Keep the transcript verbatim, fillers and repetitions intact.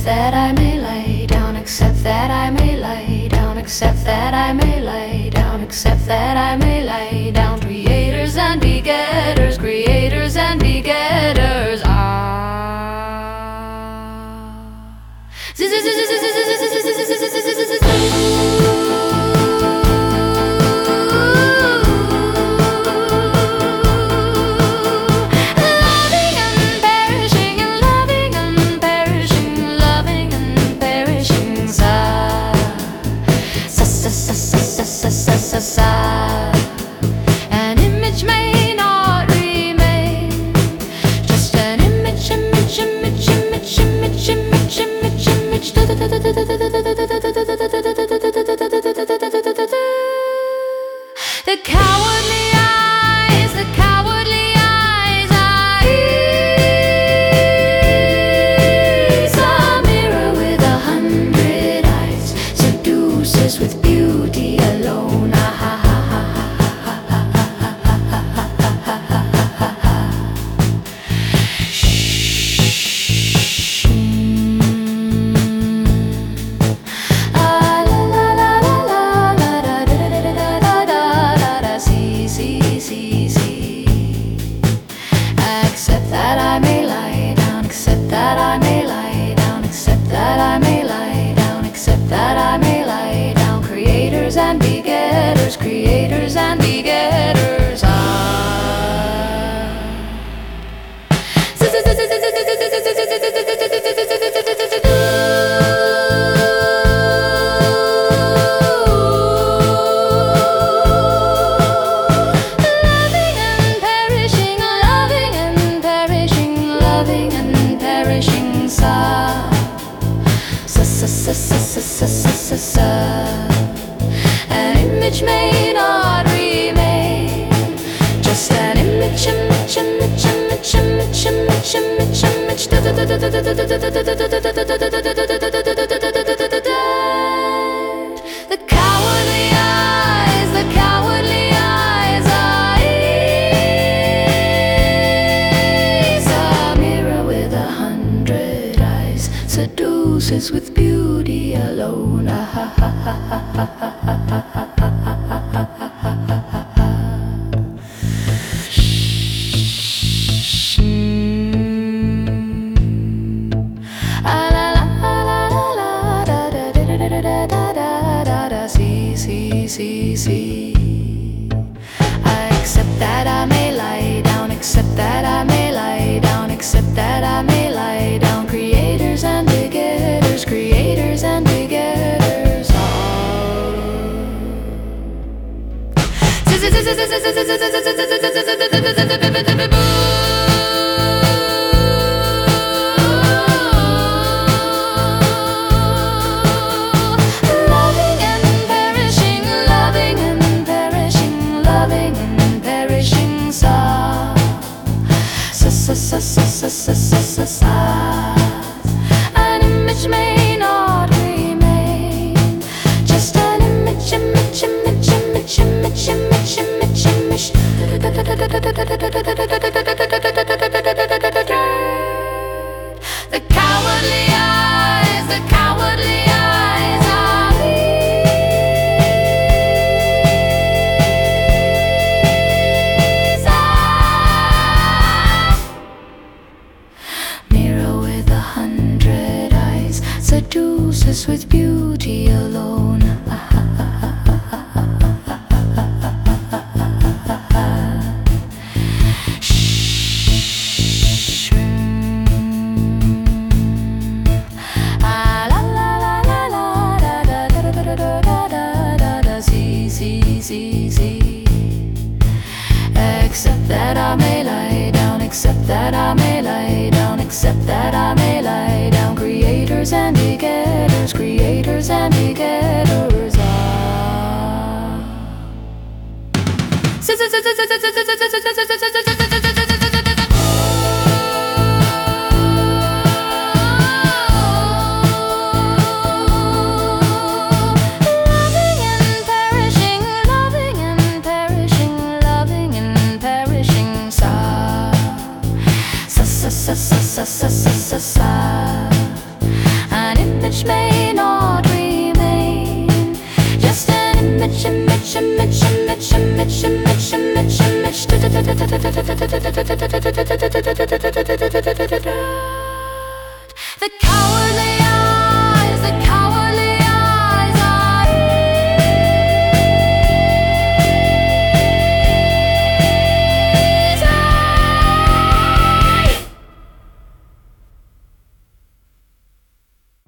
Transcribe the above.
accept that I may lay down, accept that I may lay down, accept that I may lay down, accept that I may lay down. Creators and begetters, creators and begetters. Ah. An image may not remain, just an image, image, image, image, image, image, image, image. The cowardly eyes, the cowardly eyes, eyes. A mirror with a hundred eyes seduces with beauty alone. Accept that I may lie down, accept that I may lie down, accept that I may lie down, accept that I may lie down. Creators and begetters, creators and begetters. Ah. An image may not remain, just an image, image, image, image, image, image, image, image. The cowardly eyes, the cowardly eyes, eyes. A mirror with a hundred eyes seduces with beauty alone. Ah, ha, ha, ha, ha, ha, ha, ha, ha, ha, see, see, see, see. I accept that I may lie down, accept that I may lie down, accept that I may lie down. Creators and begetters, creators and begetters. Loving and perishing, loving and perishing, loving and perishing. Sa, sa, sa, sa, sa, sa, sa, sa, sa. An image may not remain, just an image, image, image, image, image, image, image, image. The cowardly eyes, the cowardly eyes, eyes, eyes. Mirror with a hundred eyes seduces with beauty alone. Accept that I may lie down, accept that I may lie down, accept that I may lie down. Creators and begetters, creators and begetters. Ah. sa sa sa sa sa sa sa. Mitch, Mitch, Mitch, Mitch, Mitch, Mitch, the cowardly